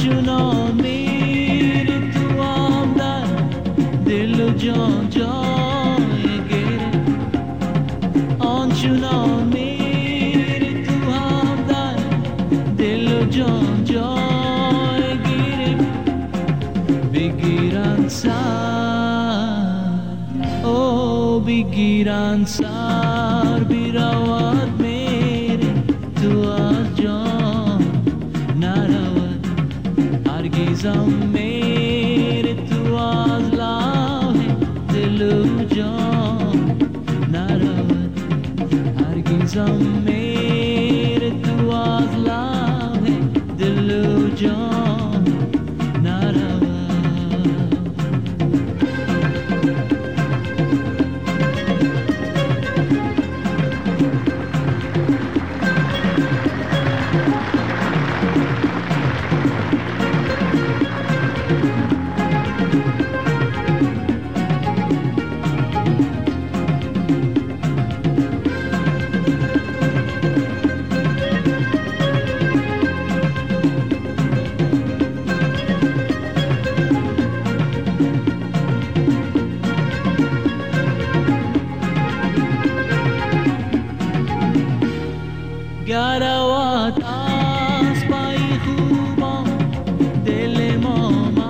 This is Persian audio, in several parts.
آنچنان میری تو هم در دل و جان جای گره آنچنان میری تو هم در دل و جان جای گره بگیرن سر او بگیرن سر بیرود میری تو از جان نرود هرگیزم میری تو از لاه دل و جان نرود هرگیزم میری تو از لاه دل و جان نرود گرود از پای خوبان دل ما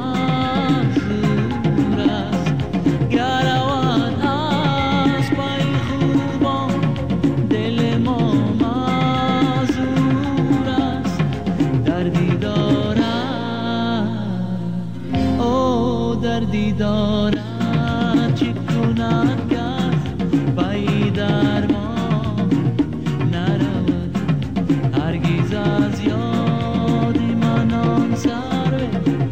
منصور است گرود از پای خوبان دل ما منصور است دردی دارد او دردی دارد چه کند کس پای درمان نرود هرگز از یاد من آن سر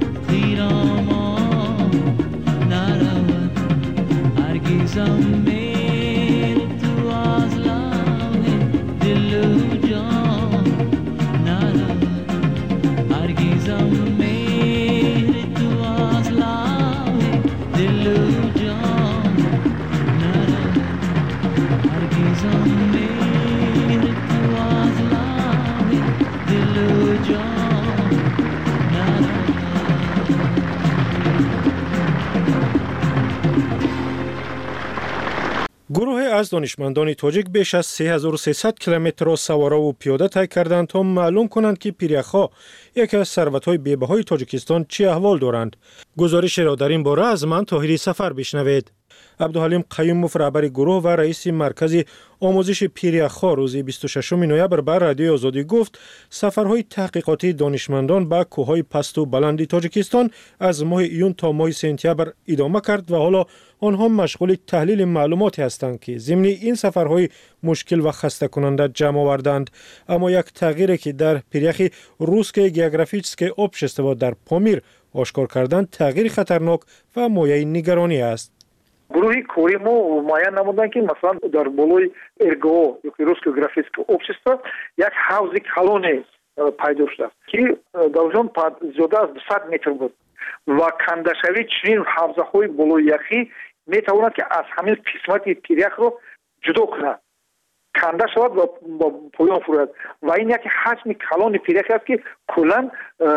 خیرامان نرود هرگزم میل تو از لاه دل و جان نرود هرگزم میل تو از لاه دل و جان نرود هرگزم میل تو از لاه دل و جان نرود گروه از دانشمندان تاجیک بیش از 3300 کیلومتر را سواره و پیاده طی کردند تا معلوم کنند که پیریخ‌ها یکی از ثروت‌های بی‌بهای تاجیکستان چه احوال دارند. گزارش را در این باره از من طاهری سفر بشنوید. عبدالحلیم قیوموف رهبر گروه و رئیس مرکز آموزش پیریخ‌ها روز 26 نوامبر بر رادیو آزادی گفت سفرهای تحقیقاتی دانشمندان به کوههای پست و بلند تاجیکستان از ماه ایون تا ماه سپتامبر ادامه کرد و حالا آنها مشغول تحلیل معلوماتی هستند که ضمن این سفرهای مشکل و خسته کننده جمع آوردند. اما یک تغییری که در پیریخ روسکه گئوگرافیچسکه общество در پامیر آشکار کردند تغییر خطرناک و مایه نگرانی است. گروهی کوری ما معین نمودن که مثلا در بالای ارگو یا روسکو گرافیسکو общество یک حوض کلون پیدا شده که در اون زیاده از 200 متر بود و کندشوی چنین حوضه های بالای یخی میتواند که از همین قسمت پیریخ رو جدا کنه کنده شود و با پایان فرود و این یک حجم کلان پیریخ است که کلان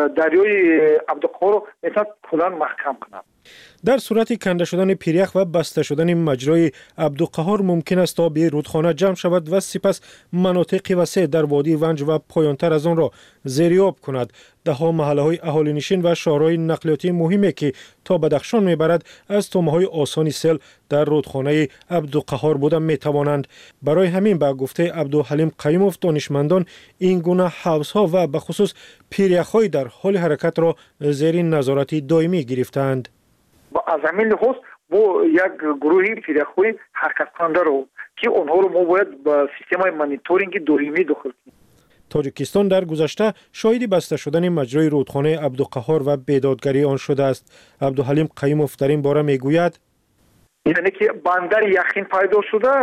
دریای عبدالقهار رو میتواند کلان محکم کنه. در صورت کنده شدن پیریخ و بسته شدن مجرای عبدالقهار ممکن است آب رودخانه جمع شود و سپس مناطق وسیع در وادی ونج و پایانتر از آن را زیریاب کند. دهها محله‌های اهالی نشین و شهرهای نقلیاتی مهمی که تا بدخشان میبرد از تومه‌های آسانی سیل در رودخانه عبدالقهار بوده میتوانند. برای همین به گفته عبدالحلیم قیوموف دانشمندان این گونه حوض‌ها و به خصوص پیریخ‌های در حال حرکت را زیر نظارت دائمی گرفتند. از همین لحاظ ما یک گروهی پیریخ‌های حرکت کننده رو که آنها رو ما باید با سیستم‌های مانیتورینگ دائمی داخل کنیم. تاجیکستان در گذشته شاهد بسته شدن مجرای رودخانه عبدالقهار و بیدادگری آن شده است. عبدالحلیم قیوموف در این باره میگوید یعنی که بندر یخین پیدا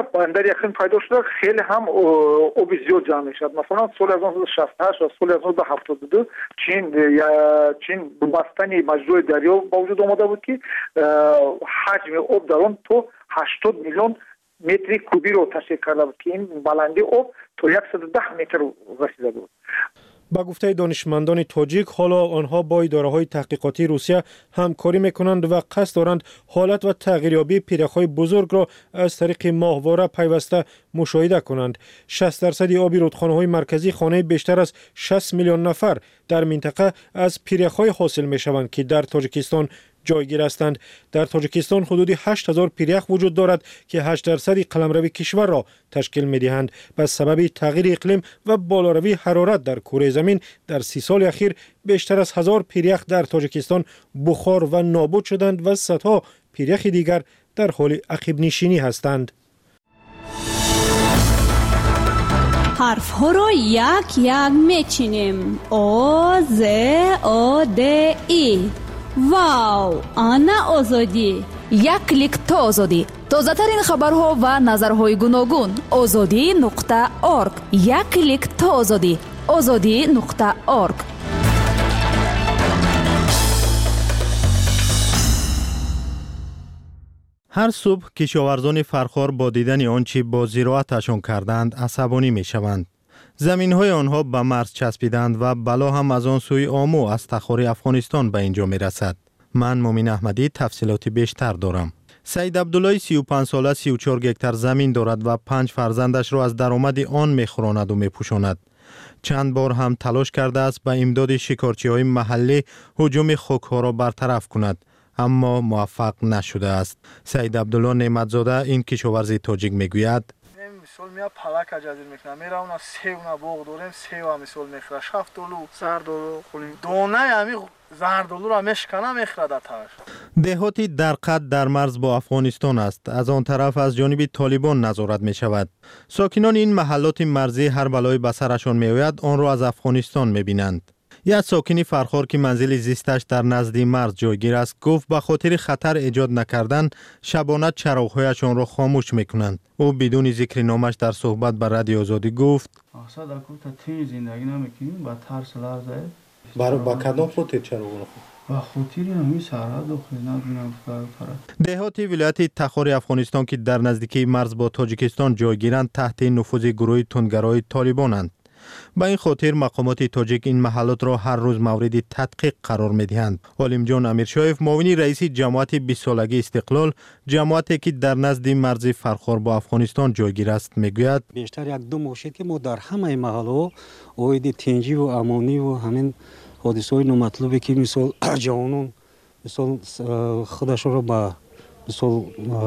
شده خیلی هم آب زیاد جمع میشد. مثلا سال 1968 و سال 1972 چین بستن مجرای دریا با وجود آمده بود که حجم آب در آن تو 80 میلیون متر کوبی رو تشکیل کرده بود که این بلندی آب تا 110 متر رسیده بود. با گفته دانشمندان تاجیک حالا آنها با اداره‌های تحقیقاتی روسیه همکاری میکنند و قصد دارند حالت و تغییریابی پیرک‌های بزرگ را از طریق ماهواره پیوسته مشاهده کنند. 60% آب رودخانه‌های مرکزی خانه بیشتر از 60 میلیون نفر در منطقه از پیرک‌های حاصل میشوند که در تاجیکستان جایگیر هستند. در تاجیکستان حدود 8000 پیریخ وجود دارد که 8% قلمرو کشور را تشکیل می‌دهند. به سبب تغییر اقلیم و بالاروی حرارت در کره زمین در 30 سال اخیر بیشتر از 1000 پیریخ در تاجیکستان بخار و نابود شدند و صدها پیریخ دیگر در حال عقب نشینی هستند. حرف ها را یک یک میچینیم. آ ز آ د ای. واو، آنا آزادی. یک کلیک تا آزادی. تازه ترین خبرها و نظرهای گوناگون. azadi.org. یک کلیک تا آزادی. azadi.org. هر صبح کشاورزان فرخار با دیدن آنچه با زراعتشان کردند عصبانی می شوند. زمین‌های آنها به مرز چسبیدند و بلا هم از آن سوی آمو از تخار افغانستان به اینجا می رسد. من مومن احمدی تفصیلات بیشتر دارم. سید عبدالله 35 ساله 34 هکتار زمین دارد و 5 فرزندش را از درآمد آن می‌خوراند و می‌پوشاند. چند بار هم تلاش کرده است به امداد شکارچی‌های محلی هجوم خوک‌ها را برطرف کند، اما موفق نشده است. سید عبدالله نعمتزاده این کشاورز تاجیک میگوید: مثال میا پلاک اجازه میکنم میرم اونا سیونا باغ داریم سیو مثال میخره شفتولو زردولو خونیم دونه همی زردولو را مشکنه میخره تاش. دهاتی در قد در مرز با افغانستان است. از آن طرف از جانب طالبان نظارت می شود. ساکنان این محلات مرزی هر بلای به سرشان می آید آن را از افغانستان می بینند. یک ساکنی فرخار که منزل زیستش در نزدی مرز جایگیر است گفت به خاطر خطر ایجاد نکردن شبانه چراغ‌هایشان را خاموش میکنند. او بدون ذکر نامش در صحبت با رادیو آزادی گفت: اصلا در کوتا تیم زندگی نمیکنیم با ترس لرزه. برای با کدام خاطر چراغ را با خاطر همین سرحد داخل نبینم فرق. دهات ولایت تخار افغانستان که در نزدیکی مرز با تاجیکستان جایگیرند تحت نفوذ گروه تندگرای طالبانند. با این خاطر مقامات تاجیک این محلات را هر روز مورد تدقیق قرار می‌دهند. عالم جان امیرشایف معاون رئیس جماعت 20 سالگی استقلال، جماعتی که در نزد مرز فرخار با افغانستان جایگیر است، میگوید: بیشتر یک دو ماه شد که ما در همه محلات اوید تنجی و امانی و همین حادثه‌های نامطلوبی که مثل جوانان مثل خودشون را با مثل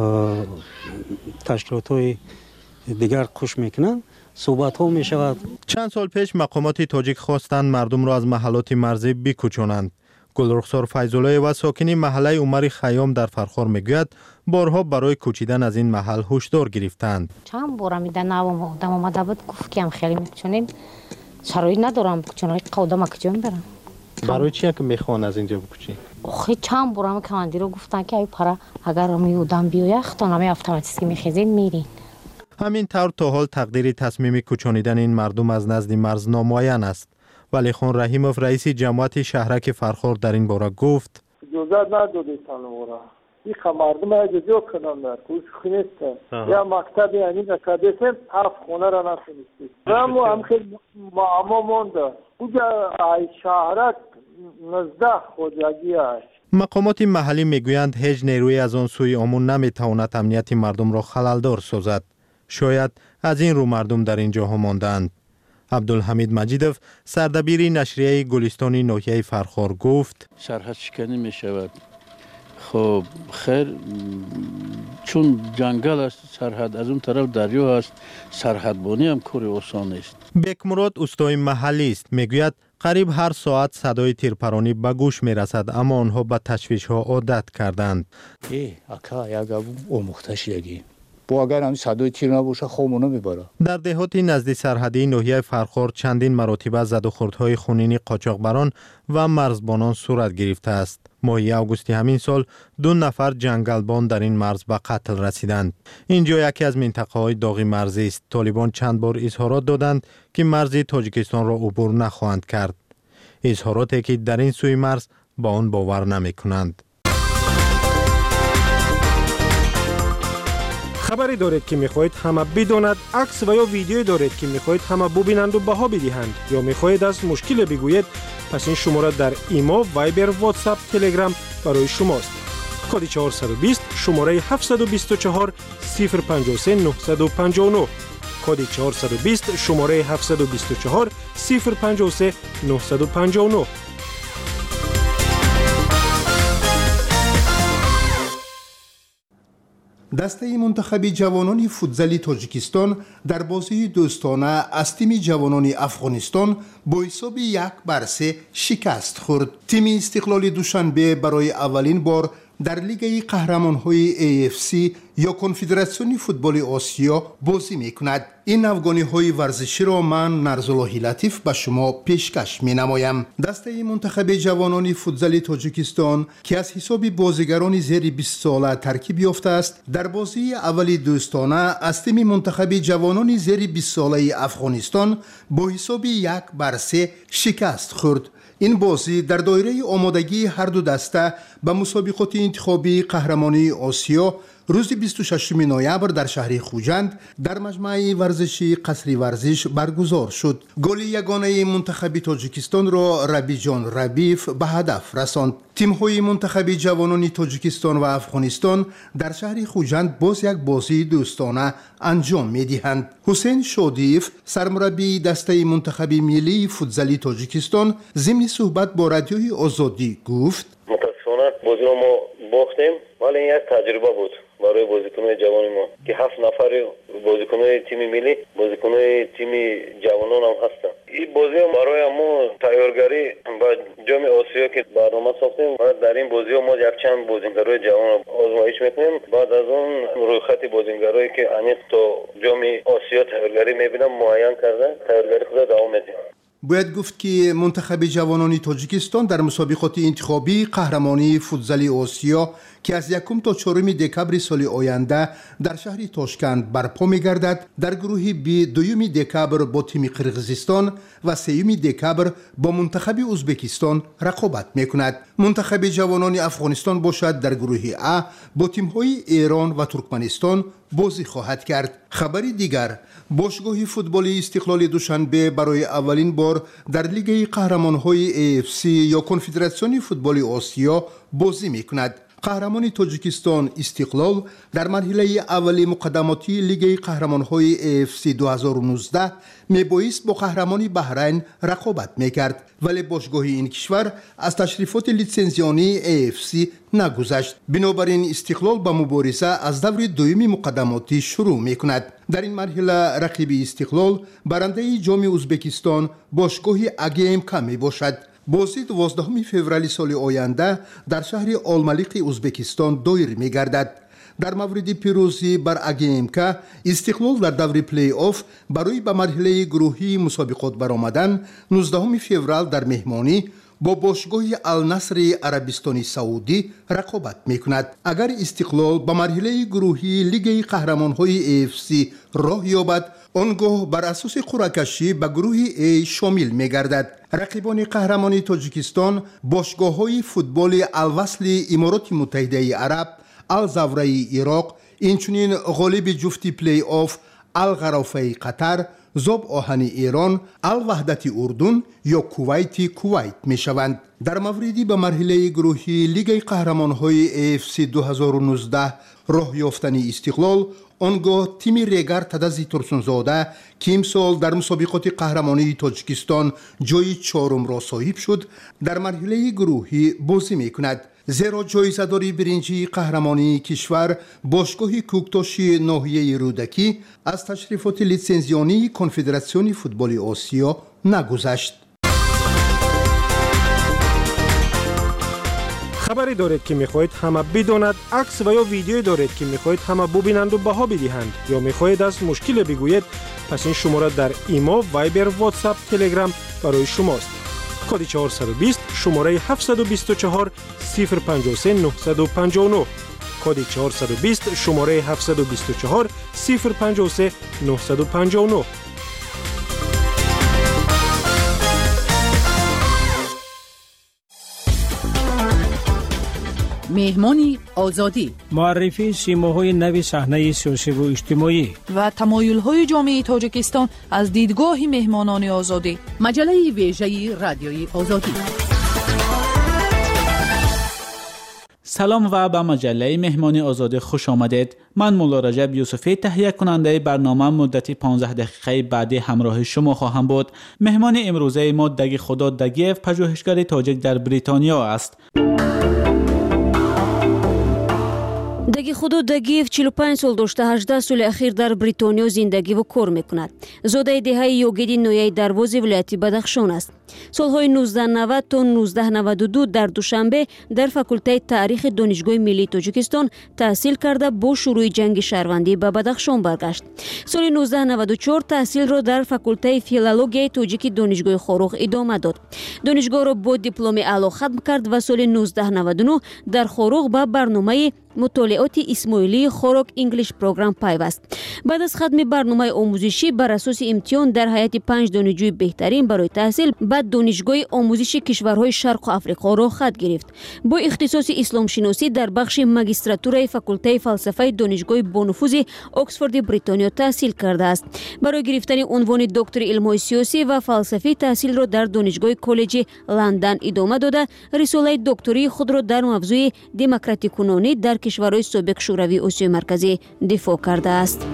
تشکیلات‌های دیگر کش میکنن صحبت ها می شود. چند سال پیش مقامات تاجیک خواستند مردم را از محلات مرزی بکوچانند. گلرخسار فیض‌الله و ساکنی محله عمر خیام در فرخار میگوید بارها برای کوچیدن از این محل هشدار گرفتند. چند بار میدن آدم اومده بود گفت که هم خیلی میکوچونیم شرایط ندارم بکوچونم قدم کجا برم. برای چی که میخوان از اینجا بکوچین؟ خیلی چند بار هم کاندی رو گفتن که ای پره اگر میودم بیویا خطانه اتوماتیکی میخیزین میرین. همین طور تا حال تقدیر تصمیم کوچانیدن این مردم از نزد مرز نامعین است. ولی خان رحیموف رئیس جماعت شهرک فرخار در این باره گفت: اجازه نداده تنورا این مردم اجازه کنن در کوچ خونست یا مکتب یعنی نکدیسم هفت خونه را نخونستی رامو هم خیلی معما مونده اونجا شهرک 19 خودجگی است. مقامات محلی میگویند هیچ نیروی از آن سوی آمون نمیتواند امنیت مردم را خللدار سازد. شاید از این رو مردم در اینجا ها ماندند. عبدالحمید مجیدوف سردبیر نشریه گلستانی ناحیه فرخار گفت: سرحد شکنی می شود. خب خیر چون جنگل است سرحد از اون طرف دریا است سرحدبانی هم کار آسان است. بکمراد استای محلی است میگوید قریب هر ساعت صدای تیرپرانی به گوش می رسد اما آنها به تشویش ها عادت کردند. اکا یا آموختشیگی با اگر هم صدای تیر نباشه خومونو میبره. در دهات نزدیک سرحدی ناحیه فرخار چندین مراتبه زد و خوردهای خونینی قاچاقبران و مرزبانان صورت گرفته است. ماه اوگوست همین سال 2 نفر جنگلبان در این مرز به قتل رسیدند. اینجا یکی از منطقه‌های داغ مرزی است. طالبان چند بار اظهارات دادند که مرز تاجیکستان را عبور نخواهند کرد. اظهاراتی که در این سوی مرز با آن باور نمی‌کنند. خبری دارید که میخواهید همه بداند، عکس و یا ویدیویی دارید که میخواهید همه ببینند و بها بدهند یا میخواهید از مشکل بگویید، پس این شماره در ایما، وایبر، واتساپ، تلگرام برای شماست. کد 420 شماره 724 053 959. کد 420 شماره 724 053 959. دسته منتخب جوانان فوتزالی تاجیکستان در بازی دوستانه از تیم جوانان افغانستان با حساب 1-3 شکست خورد. تیم استقلال دوشنبه برای اولین بار در لیگ قهرمان‌های AFC یا کنفدراسیون فوتبال آسیا بازی می‌کند. این افغانی‌های ورزشی را من نرزالله لطیف به شما پیشکش می‌نمایم. دسته منتخب جوانان فوتزال تاجیکستان که از حساب بازیگران زیر 20 ساله ترکیب یافته است، در بازی اولی دوستانه از تیم منتخب جوانان زیر 20 ساله افغانستان با حساب 1-3 شکست خورد. این بازی در دایره آمادگی هر دو دسته به مسابقات انتخابی قهرمانی آسیا روز 26 نوامبر در شهر خوجند در مجمع ورزشی قصر ورزش برگزار شد. گل یگانه منتخب تاجیکستان را ربی جان ربیف به هدف رساند. تیم‌های منتخب جوانان تاجیکستان و افغانستان در شهر خوجند باز یک بازی دوستانه انجام می‌دهند. حسین شادیف سرمربی دسته منتخب ملی فوتزالی تاجیکستان ضمن صحبت با رادیوی آزادی گفت: متاسفانه بازی را ما باختیم، ولی این یک تجربه بود برای بازیکن‌های جوان ما که 7 نفر بازیکن‌های تیم ملی، بازیکن‌های تیم جوانان هم هستن. این بازی برای ما تیارگری با جام آسیا که برنامه ساختیم و در این بازی ما یک چند بازیکن‌های جوان آزمایش می‌کنیم. بعد از اون رویخط بازیکن‌هایی که عمیق تا جام آسیا تیارگری می‌بینم معین کرده، تیارگری خود دوام می‌دیم. باید گفت که منتخب جوانان تاجیکستان در مسابقات انتخابی قهرمانی فوتزال آسیا که از 1 تا 4 دکبر سال آینده در شهر تاشکند برپا می‌گردد، در گروه بی 2 دکبر با تیم قرقیزستان و 3 دکبر با منتخب ازبکستان رقابت می‌کند. منتخب جوانان افغانستان باشد در گروه ا با تیم‌های ایران و ترکمنستان بازی خواهد کرد. خبری دیگر، باشگاه فوتبالی استقلال دوشنبه برای اولین بار در لیگ قهرمان‌های AFC یا کنفدراسیون فوتبال آسیا بازی می‌کند. قهرمان تاجیکستان استقلال در مرحله اولی مقدماتی لیگ قهرمان‌های AFC 2019 میبایست با قهرمانی بحرین رقابت میکرد، ولی باشگاه این کشور از تشریفات لیسانسیونی AFC نگذشت. بنابراین استقلال با مبارزه از دور دوم مقدماتی شروع میکند. در این مرحله رقیب استقلال برنده جام ازبکستان باشگاه AGMK میباشد. بازی 12 فوریه سال آینده در شهر آلملیق ازبکستان دایر می‌گردد. در مورد پیروزی بر AGMK استقلال در دور پلی آف برای به مرحله گروهی مسابقات برآمدن 19 فوریه در مهمانی با باشگاه النصر عربستان سعودی رقابت می‌کند. اگر استقلال به مرحله گروهی لیگ قهرمان‌های AFC راه یابد، آنگاه بر اساس قرعه‌کشی به گروه A شامل می‌گردد. رقیبان قهرمانی تاجیکستان باشگاه‌های فوتبال الوصل امارات متحده عرب، الزوره عراق، اینچنین غالب جفتی پلی آف الغرافه قطر، زوب آهن ایران، الوحدت اردن یا کویت میشوند. در موردی به مرحله گروهی لیگ قهرمان‌های AFC 2019 راه یافتن استقلال، آنگاه تیم ریگر تدزی ترسونزاده که امسال در مسابقات قهرمانی تاجیکستان جای 4 را صاحب شد، در مرحله گروهی بازی میکند. زیرا جایزه‌دار برنجی قهرمانی کشور باشگاه کوکتاش ناحیه رودکی از تشریفات لیسانسیونی کنفدراسیون فوتبال آسیا نگذشت. خبری دارید که میخواهید همه بداند، عکس و یا ویدیویی دارید که میخواهید همه ببینند و بها بدهند یا میخواهید از مشکل بگویید، پس این شماره در ایما، وایبر، واتساپ، تلگرام برای شماست. کد 420 شماره 724 053 959. کد 420 شماره 724 053 959. مهمان آزادی، معرفی سیماهای نو صحنه سیاسی و اجتماعی و تمایل‌های جامعه تاجیکستان از دیدگاه مهمانان آزادی. مجله ویژه رادیوی آزادی. سلام و به مجله مهمان آزادی خوش آمدید. من مولا رجب یوسفی تهیه کننده برنامه مدت 15 دقیقه بعدی همراه شما خواهم بود. مهمان امروزه ما دگی خدا دگیف، پژوهشگر تاجیک در بریتانیا است. دگی خدا دگیف 45 سال داشته، 18 سال اخیر در بریتانیا زندگی و کار میکند. زاده دهه یوگیدی نویای دروازی ولایت بدخشان است. سالهای 1990 تا 1992 در دوشنبه در فاکولته تاریخ دانشگاه ملی تاجیکستان تحصیل کرده با شروع جنگ شهروندی به بدخشان برگشت. سال 1994 تحصیل را در فاکولته فیلولوژی تاجیک دانشگاه خاروخ ادامه داد. دانشگاه را با دیپلم اعلی ختم کرد و سال 1999 در خاروخ به برنامه مطالعات اسماعیلی خوراک انگلیش پروگرام پیوست. بعد از ختم برنامه آموزشی بر اساس امتحان در هیئت 5 دانشجوی بهترین برای تحصیل بعد دانشگاه آموزش کشورهای شرق آفریقا را خط گرفت. با اختصاص اسلام شناسی در بخش ماجستراتور فاکولته فلسفه دانشگاه بانفوذ اکسفورد بریتانیا تحصیل کرده است. برای گرفتن عنوان دکتر علوم سیاسی و فلسفی تحصیل را در دانشگاه کالج لندن ادامه داده، رساله دکتری خود را در موضوع دموکراتی کنونی در کشورهای سابق شوروی آسیای مرکزی دفاع کرده است.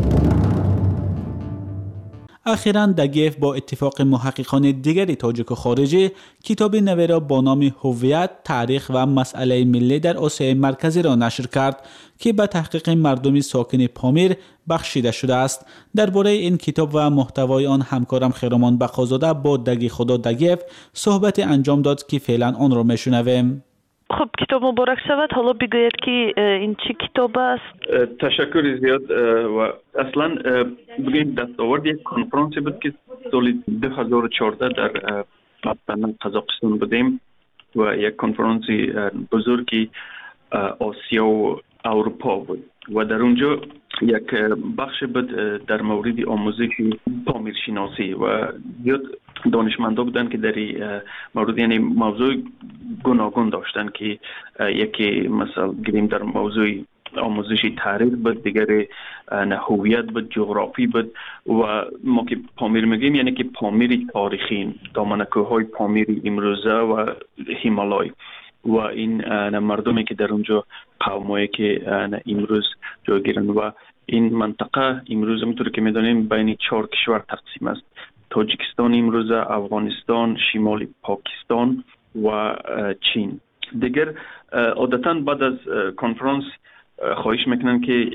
اخیراً دگیف با اتفاق محققان دیگری تاجیک و خارجی کتاب نوی را با نام هویت، تاریخ و مسئله ملی در آسیای مرکزی را نشر کرد که به تحقیق مردم ساکن پامیر بخشیده شده است. درباره این کتاب و محتوای آن همکارم خیرامان بقازاده با دگی خدا دگیف صحبت انجام داد که فعلا آن را میشنویم. خب کتاب مبارک شود. حالا بگوید که این چی کتاب است؟ تشکر زیاد. و اصلا بگیم دستاورد یک کنفرانسی بود که سال 2014 در قزاقستان بودیم و یک کنفرانسی بزرگی آسیا و اروپا بود و در اونجا یک بخش بود در مورد آموزش پامیر شناسی و زیاد دانشمندا بودن که در مورد یعنی موضوع گوناگون داشتن که یکی مثلا گیریم در موضوع آموزشی تاریخ بود، دیگر هویت بود، جغرافی بود و ما که پامیر میگیم یعنی که پامیر تاریخی، دامنه‌کوه‌های پامیر امروزه و هیمالای و این مردمی که در اونجا قومایی که امروز جایگیرند و این منطقه امروز همونطور که میدانیم بین 4 کشور تقسیم است: تاجیکستان امروز، افغانستان، شمال پاکستان و چین. دیگر عادتا بعد از کنفرانس خواهش میکنن که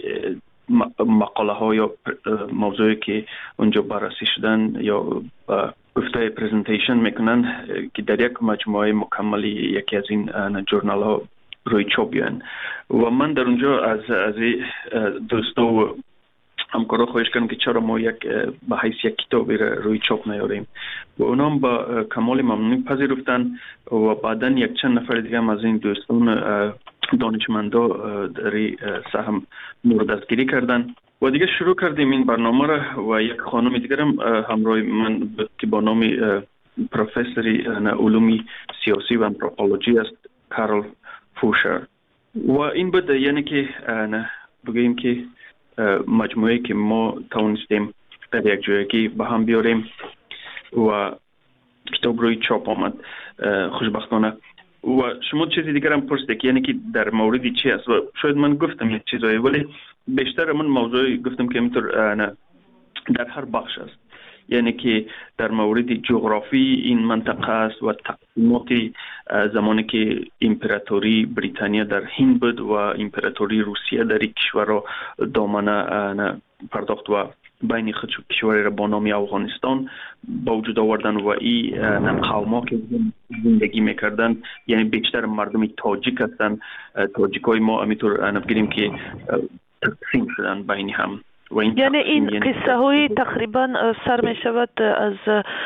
مقاله ها یا موضوعی که اونجا بررسی شدن یا گفته پرزنتیشن میکنن که در یک مجموعه مکملی یکی از این جورنال ها روی چاپ بیان و من در اونجا از دوستا و همکارا خواهش کردم که چرا ما یک به حیث یک کتابی روی چاپ نیاریم و اونا هم با کمال ممنونی پذیرفتن و بعدا یک چند نفر دیگه هم از این دوستان دانشمندا در سهم مورد دستگیری کردن و دیگه شروع کردیم این برنامه را و یک خانم دیگر هم همراه من بود که با نام پروفسوری علوم سیاسی و آنتروپولوژی است، کارل فوشر. و این بود یعنی که بگیم که مجموعه که ما توانستیم در یک جایی به هم بیاریم و کتاب روی چاپ آمد خوشبختانه. و شما چیزی دیگر هم پرسیدید که یعنی که در موردی چی است و شاید من گفتم یک چیزایی ولی بیشتر من موضوعی گفتم که اینطور در هر بخش است، یعنی که در مورد جغرافی این منطقه است و تقسیمات زمانی که امپراتوری بریتانیا در هند بود و امپراتوری روسیه در این کشور را دامنه پرداخت و بین خود کشوری را با نام افغانستان با وجود آوردن و این قوما که زندگی میکردن یعنی بیشتر مردم تاجیک هستند. تاجیکای ما همینطور نبگیریم که تقسیم شدن بین هم. یعنی این قصه های تقریبا سر می شود از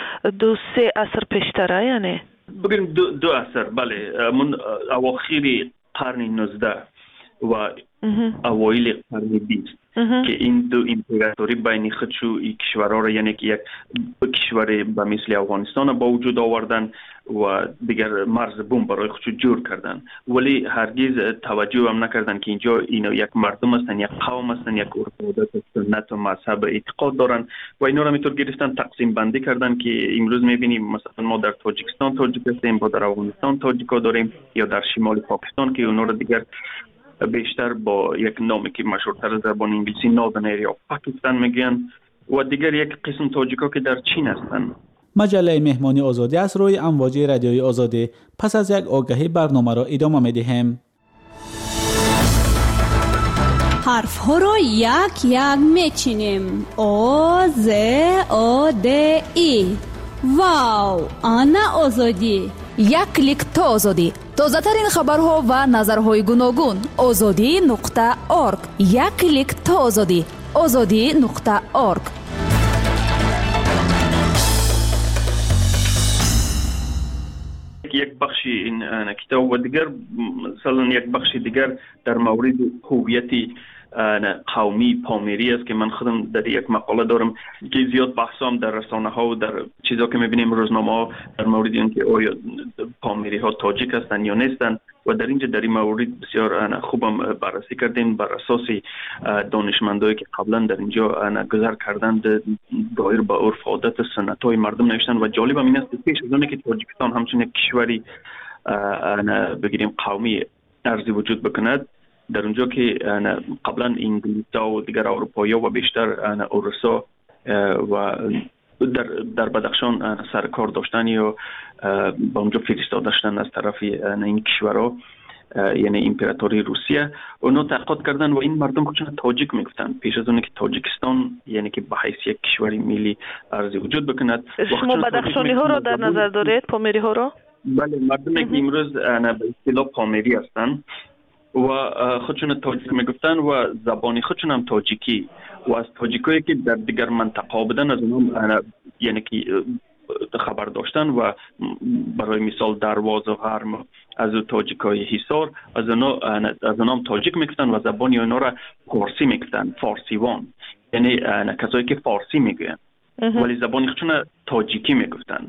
2-3 عصر پیشتره، یعنی بگیم 2 عصر، بله، من اواخر قرن 19 و اوایل قرن 20 که این دو امپراتوری بین خودشو این کشورها را یعنی که یک کشور به مثل افغانستان با وجود آوردن و دیگر مرز بوم برای خودشو جور کردن، ولی هرگز توجه هم نکردن که اینجا اینا یک مردم هستن، یک قوم هستن، یک عرف سنت و مذهب اعتقاد دارن و اینا را میتور گرفتن تقسیم بندی کردن که امروز میبینیم مثلا ما در تاجیکستان تاجیک هستیم، با در افغانستان تاجیکا داریم، یا در شمال پاکستان که اونا را دیگر بیشتر با یک نامی که مشهورتر زبان انگلیسی ناردن ایریا پاکستان میگن، و دیگر یک قسم تاجیکا که در چین هستن. مجله مهمانی آزادی از روی امواج رادیوی آزادی پس از یک آگهی برنامه را ادامه میدهیم. حرف ها را یک یک میچینیم. آ ز آ د ای. واو، آنا آزادی. یک کلیک تا آزادی. تازه ترین خبرها و نظرهای گوناگون. azadi.org. یک کلیک تا آزادی. azadi.org. یک بخشی این کتاب و دیگر مثلا یک بخشی دیگر در مورد هویتی قومی پامیری است که من خودم در یک مقاله دارم که زیاد بحثام در رسانه ها و در چیزا که میبینیم روزنامه ها در مورد اینکه آیا پامیری ها تاجیک هستند یا نیستند و در اینجا در این مورد بسیار خوبم بررسی کردیم بر اساس دانشمندایی که قبلا در اینجا گذر کردند دایر به عرف عادت سنت های مردم نوشتن و جالب این است پیش از اون که تاجیکستان همچون یک کشوری بگیریم قومی ارزی وجود بکند، در اونجا که قبلا انگلیس‌ها و دیگر اروپایی‌ها و بیشتر اوروسا و در بدخشان سرکار داشتن یا با اونجا فرستاده شدن از طرف این کشورها یعنی امپراتوری روسیه، اونا تحقیق کردن و این مردم خودشون تاجیک میگفتن پیش از اون که تاجیکستان یعنی که به حیث یک کشوری ملی ارزی وجود بکند. شما بدخشانی ها را در نظر دارید، پامیری ها را؟ بله، مردمی که امروز به اصطلاح پامیری هستند و خودشون تاجیک میگفتن و زبانی خودشون هم تاجیکی و از تاجیکایی که در دیگر منطقه بودن از اونم یعنی که خبر داشتن و برای مثال درواز و هرم از تاجیکای حصار از اونام تاجیک میگفتن و زبانی اونا را فارسی میگفتن، فارسیوان، یعنی کسایی که فارسی میگن ولی زبانی خودشون تاجیکی میگفتن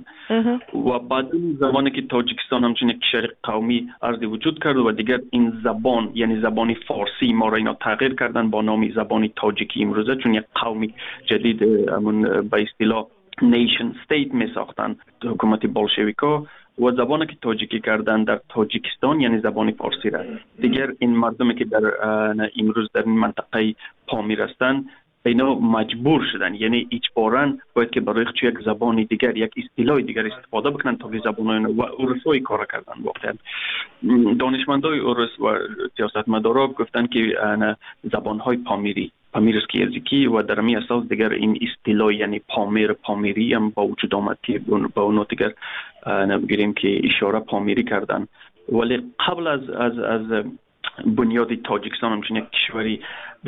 و بعد این زبانی که تاجیکستان همچنین یک کشور قومی ارزی وجود کرد و دیگر این زبان یعنی زبانی فارسی ما را اینا تغییر کردن با نام زبانی تاجیکی امروزه، چون یک قومی جدید همون به اصطلاح نیشن استیت می ساختن حکومت بولشویکا و زبانی که تاجیکی کردن در تاجیکستان یعنی زبانی فارسی را. دیگر این مردمی که در امروز در این منطقه پامیر هستند اینا مجبور شدن، یعنی اجباراً باید که برای خودشون یک زبانی دیگر، یک اصطلاح دیگر استفاده بکنن تا که زبانای و اوروسایی کار کردن. واقعا دانشمندای اوروس و سیاستمدارا گفتن که زبانهای پامیر است که یزیکی و در می اساس دیگر این اصطلاح یعنی پامیری هم با وجود آمد که با اونو دیگر بگیریم که اشاره پامیری کردن. ولی قبل از بنیاد تاجیکستان همچنین یک کشوری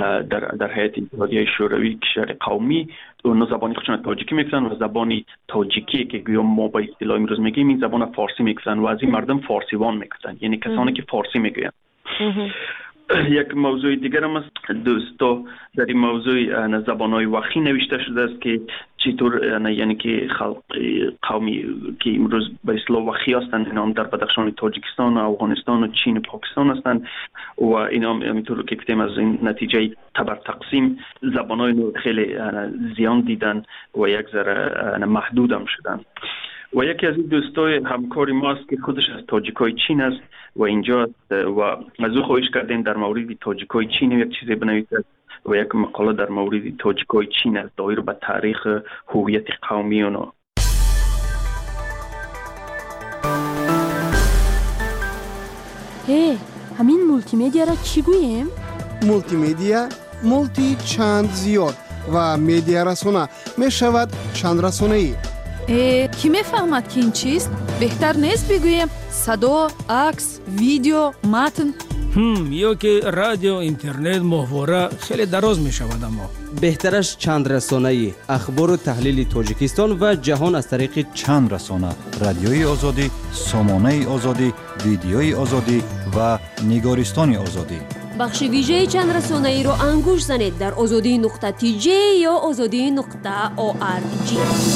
در هیئت اتحادیه شوروی کشور قومی اون زبانی خودشون تاجیکی میگفتن و زبانی تاجیکی که گویا ما با اصطلاح امروز میگیم این زبان فارسی میگفتن و از این مردم فارسیوان میگفتن، یعنی کسانی که فارسی میگوین. یک موضوع دیگر هم است دوستا در این موضوع زبانهای وخی نوشته شده است که چطور یعنی که قومی که امروز به اصطلاح وخی هستند اینا هم در بدخشان تاجیکستان و افغانستان و چین و پاکستان هستند و اینا هم همینطور که گفتیم از این نتیجه تبر تقسیم زبانهای خیلی زیان دیدن و یک ذره محدود هم شدن. و یکی از این دوستای همکاری ما است که خودش از تاجیکای چین است و اینجا و از او خواهش کردیم در مورد تاجیکای چین یک چیزی بنویسد و یک مقاله در مورد تاجیکای چین است دایر به تاریخ هویت قومی اونا. همین مولتی مدیا را چی گوییم؟ مولتی مدیا مولتی چند زیاد و مدیا رسانه می شود چند رسانه‌ای. کی میفهمد که این چیست؟ بهتر نیست بگویم صدا، عکس، ویدیو، متن؟ یا که رادیو، اینترنت، محتوا خیلی دراز می شود. اما بهترش چند رسانه‌ای، اخبار و تحلیل تاجیکستان و جهان از طریق چند رسانه: رادیوی آزادی، سامانه آزادی، ویدیوی آزادی و نگارستان آزادی. بخش ویژه چند رسانه‌ای را انگوش زنید در azadi.tj یا azadi.org.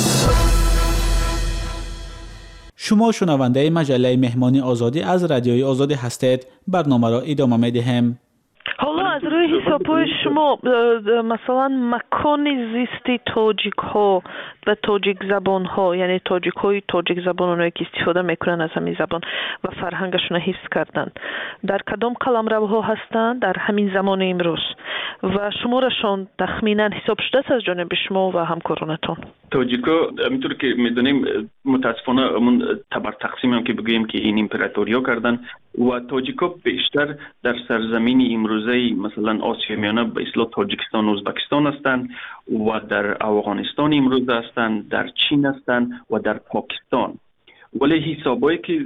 شما شنونده مجله مهمانی آزادی از رادیوی آزادی هستید. برنامه را ادامه می‌دهیم. حالا از روی حساب‌های شما مثلا مکان زیستی تاجیک ها و تاجیک زبان ها، یعنی تاجیک های تاجیک زبان اونایی که استفاده میکنن از همین زبان و فرهنگشون حفظ کردن، در کدام قلمروها هستند در همین زمان امروز و شمارشون تخمینا حساب شده است از جانب شما و همکارانتون؟ تاجیک‌ها همینطور که میدونیم متاسفانه همون تبر تقسیم هم که بگوییم که این امپراتوریا کردن و تاجیک‌ها بیشتر در سرزمین امروزی مثلا آسیا میانه به اصطلاح تاجیکستان و ازبکستان هستند و در افغانستان امروز هستند، در چین هستند و در پاکستان. ولی حسابایی که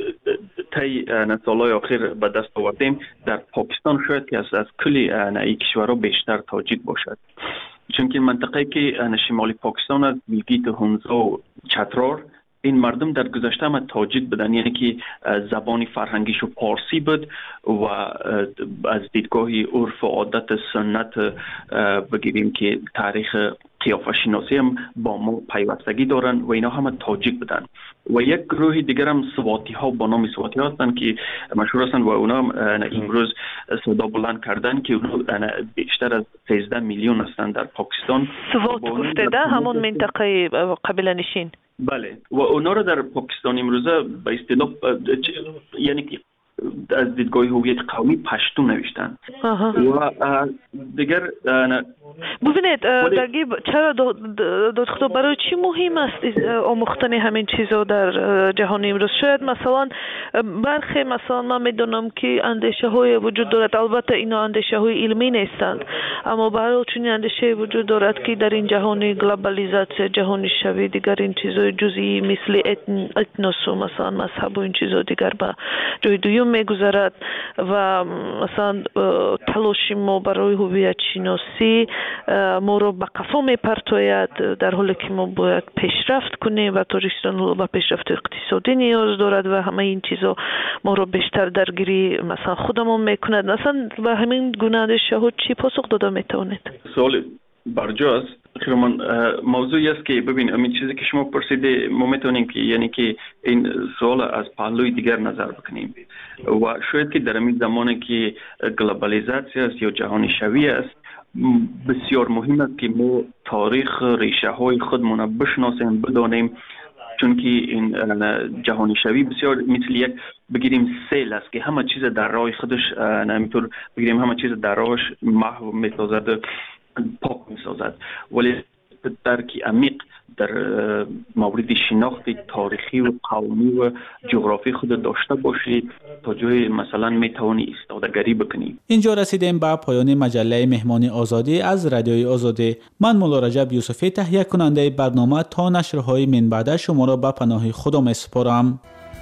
طی سالهای اخیر به دست آوردیم در پاکستان شاید که از کلی این کشورها بیشتر تاجیک باشد، چون که منطقه‌ای که شمالی پاکستان از گیلگیت، هونزا و چترار، این مردم در گذشته هم تاجیک بودن، یعنی که زبان فرهنگیشو پارسی بود و از دیدگاه عرف و عادت سنت بگیریم که تاریخ قیافه شناسی هم با ما پیوستگی دارن و اینا همه تاجیک بودن. و یک گروه دیگر هم سواتی ها با نام سواتی ها هستن که مشهور هستن و اونا هم امروز صدا بلند کردن که اونا بیشتر از 13 میلیون هستن در پاکستان. سوات گفته ده همون منطقه قبیله نشین. بله، و اونا رو در پاکستان امروزه به اصطلاح یعنی که از دیدگاه هویت قومی پشتون نوشتن. و دیگر ببینید چرا دادخدا برای چی مهم است آموختن همین چیزا در جهان امروز؟ شاید مثلا برخی مثلا من میدونم که اندیشه های وجود دارد، البته اینا اندیشه های علمی نیستند، اما برای چنین اندیشه وجود دارد که در این جهان گلوبالیزاسیون، جهان شوی، دیگر این چیزای جزئی مثل اتنوس و مثلا مذهب و این چیزا دیگر به جای دوم میگذارد و مثلا تلاش ما برای هویت شناسی ما رو به قفا میپرتاید، در حالی که ما باید پیشرفت کنیم و تاجیکستان به پیشرفت اقتصادی نیاز دارد و همه این چیزا ما رو بیشتر درگیری مثلا خودمون میکند. مثلا به همین گونه اندیشه ها چی پاسخ داده میتونید؟ سوال برجاست. خیرمان موضوعی است که ببین همین چیزی که شما پرسیده ما میتونیم که یعنی که این سوال از پهلوی دیگر نظر بکنیم و شاید که در همین زمانی که گلوبالیزاسیون است یا جهانی شوی است بسیار مهم است که ما تاریخ ریشه های خودمون بشناسیم، بدانیم، چون که این جهانی شوی بسیار مثل یک بگیریم سیل است که همه چیز در راه خودش نمیتور بگیریم همه چیز در راهش محو میسازد، پاک میسازد، ولی درکی عمیق در مورد شناخت تاریخی و قومی و جغرافی خود داشته باشید تا جای مثلا میتوانی استادگری بکنی. اینجا رسیدیم به پایان مجله مهمانی آزادی از رادیوی آزادی. من مولا رجب یوسفی تهیه کننده برنامه تا نشرهای من بعد شما را به پناه خدا میسپارم.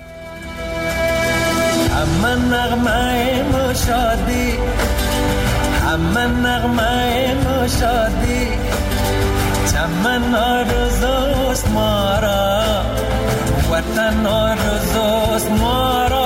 همه نغمه نوشادی، همه نغمه نوشادی، چمن آرزوست ما را، وطن آرزوست ما را.